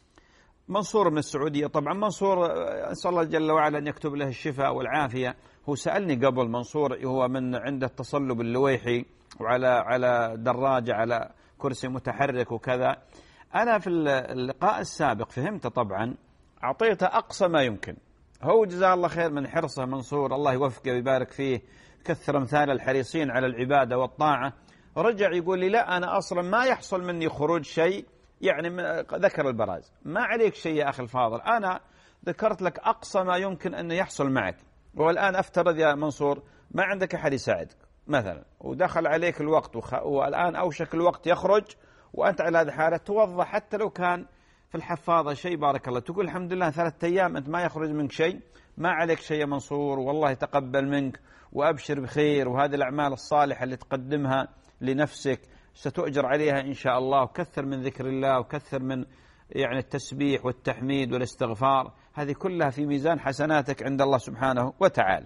منصور من السعودية، طبعا منصور أسأل الله جل وعلا أن يكتب له الشفاء والعافية. هو سألني قبل، منصور هو من عنده التصلب اللويحي وعلى على دراجة على كرسي متحرك وكذا. أنا في اللقاء السابق فهمت طبعا، أعطيته أقصى ما يمكن. هو جزاه الله خير من حرصه منصور، الله يوفقه ويبارك فيه، كثر أمثال الحريصين على العبادة والطاعة. رجع يقول لي لا أنا أصلا ما يحصل مني خروج شيء، يعني ذكر البراز. ما عليك شيء يا أخي الفاضل، أنا ذكرت لك أقصى ما يمكن أن يحصل معك، والآن أفترض يا منصور ما عندك أحد يساعدك مثلا ودخل عليك الوقت وخ... والآن أوشك الوقت يخرج وأنت على هذه الحالة، توضح حتى لو كان في الحفاظة شيء بارك الله، تقول الحمد لله ثلاثة أيام أنت ما يخرج منك شيء، ما عليك شيء يا منصور، والله يتقبل منك وأبشر بخير، وهذه الأعمال الصالحة اللي تقدمها لنفسك ستؤجر عليها إن شاء الله. وكثر من ذكر الله وكثر من يعني التسبيح والتحميد والاستغفار، هذه كلها في ميزان حسناتك عند الله سبحانه وتعالى.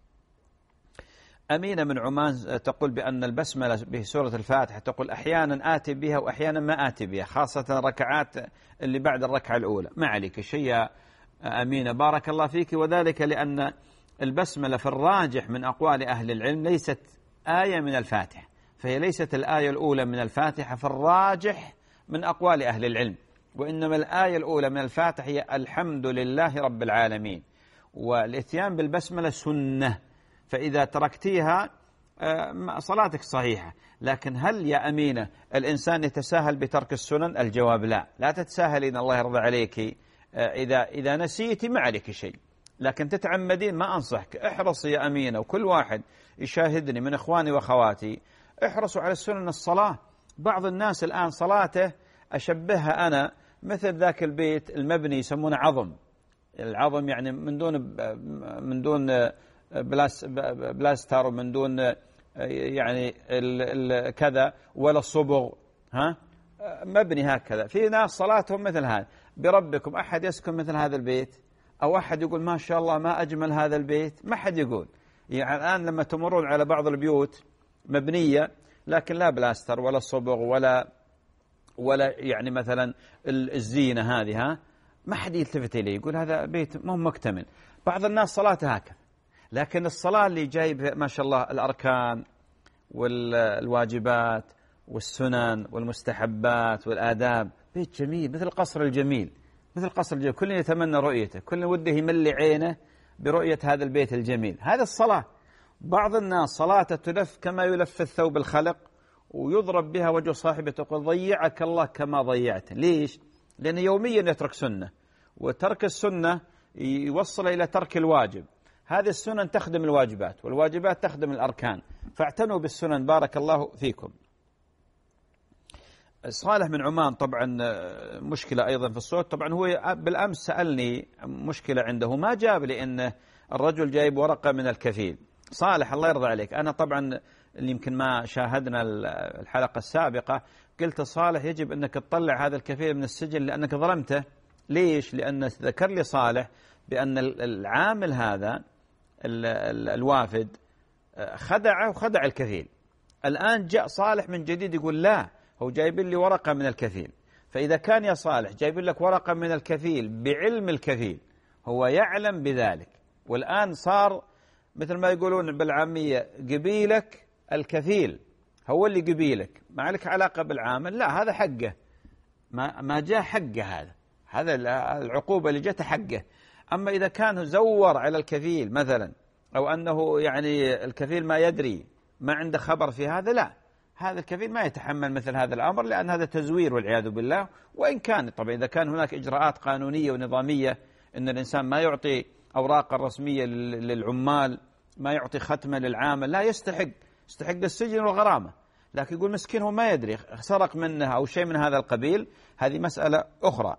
أمينة من عمان تقول بأن البسملة بسورة الفاتحة تقول أحيانا آتي بها وأحيانا ما آتي بها، خاصة الركعات اللي بعد الركعة الأولى. ما عليك شيء يا أمينة، بارك الله فيك. وذلك لأن البسملة في الراجح من أقوال أهل العلم ليست آية من الفاتحة، فهي ليست الآية الأولى من الفاتحة في الراجح من أقوال أهل العلم، وإنما الآية الأولى من الفاتحة هي الحمد لله رب العالمين، والإتيان بالبسملة سنة، فإذا تركتيها صلاتك صحيحة. لكن هل يا أمينة الإنسان يتساهل بترك السنن؟ الجواب لا، لا تتساهلين الله يرضى عليك. إذا إذا نسيتي ما عليك شيء، لكن تتعمدين ما أنصحك. احرصي يا أمينة، وكل واحد يشاهدني من إخواني وأخواتي احرصوا على السنن الصلاة. بعض الناس الآن صلاته أشبهها أنا مثل ذاك البيت المبني يسمونه عظم. العظم يعني من دون من دون بلاس بلاستر ومن دون يعني ال ال كذا ولا الصبغ، ها مبني هكذا. في ناس صلاتهم مثل هذا. بربكم أحد يسكن مثل هذا البيت؟ أو أحد يقول ما شاء الله ما أجمل هذا البيت؟ ما حد يقول. يعني الآن لما تمرون على بعض البيوت مبنية لكن لا بلاستر ولا صبغ ولا ولا يعني مثلا الزينة هذه، ها ما حد يلتفت إليه يقول هذا بيت مو مكتمل. بعض الناس صلاته هكذا، لكن الصلاة اللي جايب ما شاء الله الأركان والواجبات والسنن والمستحبات والآداب، بيت جميل مثل القصر الجميل، مثل القصر الجميل، كل يتمنى رؤيته، كل وده يملي عينه برؤية هذا البيت الجميل. هذا الصلاة. بعض الناس صلاته تلف كما يلف الثوب الخلق، ويضرب بها وجه صاحبه تقول ضيعك الله كما ضيعت. ليش؟ لأن يوميا يترك سنة، وترك السنة يوصل إلى ترك الواجب. هذه السنن تخدم الواجبات، والواجبات تخدم الأركان، فاعتنوا بالسنن بارك الله فيكم. صالح من عمان طبعا مشكلة أيضا في الصوت. طبعا هو بالأمس سألني مشكلة عنده، ما جاب لي أن الرجل جايب ورقة من الكفيل. صالح الله يرضى عليك، أنا طبعا اللي يمكن ما شاهدنا الحلقة السابقة قلت صالح يجب أنك تطلع هذا الكفيل من السجن لأنك ظلمته. ليش؟ لأن ذكر لي صالح بأن العامل هذا الوافد خدعه وخدع الكفيل. الآن جاء صالح من جديد يقول لا، هو جايب لي ورقة من الكفيل. فإذا كان يا صالح جايب لك ورقة من الكفيل بعلم الكفيل، هو يعلم بذلك، والآن صار مثل ما يقولون بالعامية قبيلك الكفيل، هو اللي قبيلك، ما لك علاقة بالعامل. لا، هذا حقه، ما ما جاء حقه، هذا هذا العقوبة اللي جت حقه. أما إذا كان زور على الكفيل مثلا، أو أنه يعني الكفيل ما يدري، ما عنده خبر في هذا، لا، هذا الكفيل ما يتحمل مثل هذا الأمر، لأن هذا تزوير والعياذ بالله. وإن كان طبعا إذا كان هناك إجراءات قانونية ونظامية أن الإنسان ما يعطي أوراق رسمية للعمال، ما يعطي ختمة للعامل، لا، يستحق يستحق السجن والغرامة. لكن يقول مسكين هو ما يدري، سرق منه أو شيء من هذا القبيل، هذه مسألة أخرى.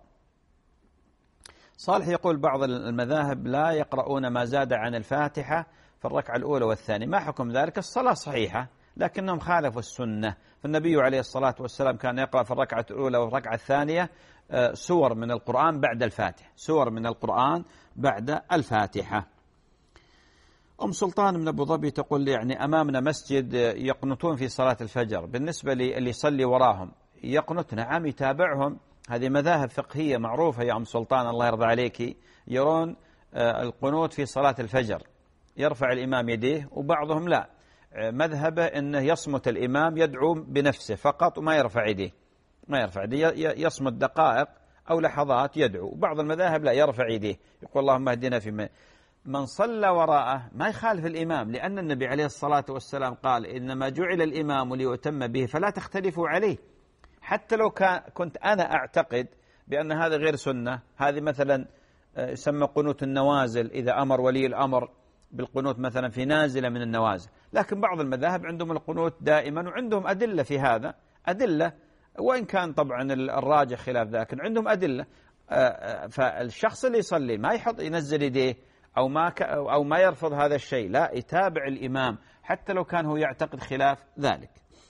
صالح يقول بعض المذاهب لا يقرؤون ما زاد عن الفاتحة في الركعة الأولى والثانية، ما حكم ذلك؟ الصلاة صحيحة لكنهم خالفوا السنة. فالنبي عليه الصلاة والسلام كان يقرأ في الركعة الأولى والركعة الثانية سور من القرآن بعد الفاتحة، سور من القرآن بعد الفاتحة. أم سلطان من أبو ظبي تقول يعني أمامنا مسجد يقنطون في صلاة الفجر، بالنسبة اللي يصلي وراهم يقنط، نعم يتابعهم، هذه مذاهب فقهية معروفة يا أم سلطان الله يرضى عليك، يرون القنوت في صلاة الفجر، يرفع الإمام يديه، وبعضهم لا، مذهبه أنه يصمت الإمام يدعو بنفسه فقط وما يرفع يديه، ما يرفع يديه، يصمت دقائق أو لحظات يدعو. وبعض المذاهب لا، يرفع يديه يقول اللهم اهدنا في من صلى وراءه، ما يخالف الإمام، لأن النبي عليه الصلاة والسلام قال إنما جعل الإمام ليؤتم به فلا تختلفوا عليه. حتى لو كنت أنا أعتقد بأن هذا غير سنة، هذه مثلا يسمى قنوت النوازل، إذا أمر ولي الأمر بالقنوت مثلا في نازلة من النوازل، لكن بعض المذاهب عندهم القنوت دائما، وعندهم أدلة في هذا، أدلة، وإن كان طبعا الراجح خلاف ذلك، لكن عندهم أدلة. فالشخص اللي يصلي ما يحط ينزل يديه أو ما أو ما يرفض هذا الشيء، لا، يتابع الإمام حتى لو كان هو يعتقد خلاف ذلك.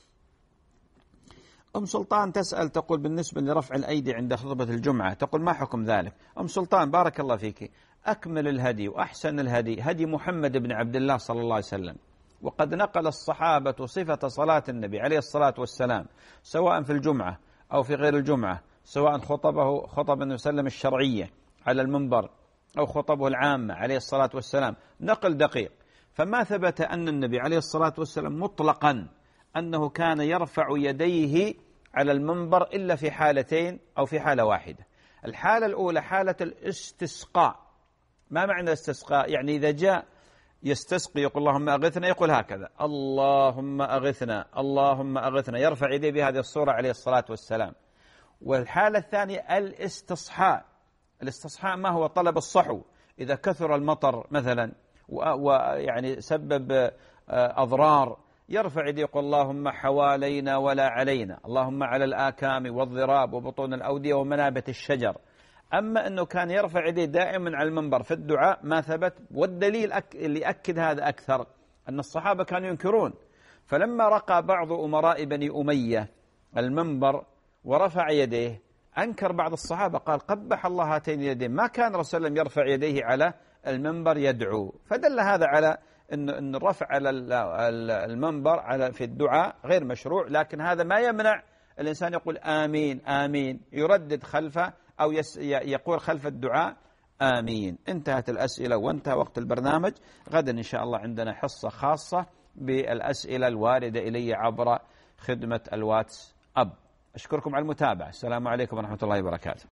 أم سلطان تسأل تقول بالنسبة لرفع الأيدي عند خطبة الجمعة، تقول ما حكم ذلك؟ أم سلطان بارك الله فيك، أكمل الهدي وأحسن الهدي هدي محمد بن عبد الله صلى الله عليه وسلم، وقد نقل الصحابة صفة صلاة النبي عليه الصلاة والسلام سواء في الجمعة أو في غير الجمعة، سواء خطبه خطب النبي صلى الله عليه وسلم الشرعية على المنبر أو خطبه العامة عليه الصلاة والسلام، نقل دقيق. فما ثبت أن النبي عليه الصلاة والسلام مطلقا أنه كان يرفع يديه على المنبر إلا في حالتين أو في حالة واحدة. الحالة الأولى حالة الاستسقاء. ما معنى الاستسقاء؟ يعني إذا جاء يستسقي يقول اللهم أغثنا، يقول هكذا اللهم أغثنا اللهم أغثنا، يرفع يديه بهذه الصورة عليه الصلاة والسلام. والحالة الثانية الاستصحاء. الاستصحاء ما هو؟ طلب الصحو، إذا كثر المطر مثلا ويعني سبب أضرار، يرفع يديه يقول اللهم حوالينا ولا علينا، اللهم على الآكام والضراب وبطون الأودية ومنابت الشجر. أما أنه كان يرفع يديه دائما على المنبر في الدعاء ما ثبت. والدليل اللي أكد هذا أكثر أن الصحابة كانوا ينكرون، فلما رقى بعض أمراء بني أمية المنبر ورفع يديه أنكر بعض الصحابة، قال قبح الله هاتين اليدين، ما كان رسول الله يرفع يديه على المنبر يدعو. فدل هذا على أن الرفع على المنبر على في الدعاء غير مشروع، لكن هذا ما يمنع الإنسان يقول آمين آمين، يردد خلفه أو يقول خلف الدعاء آمين. انتهت الأسئلة وانتهى وقت البرنامج. غدا إن شاء الله عندنا حصة خاصة بالأسئلة الواردة إلي عبر خدمة الواتس أب. أشكركم على المتابعة. السلام عليكم ورحمة الله وبركاته.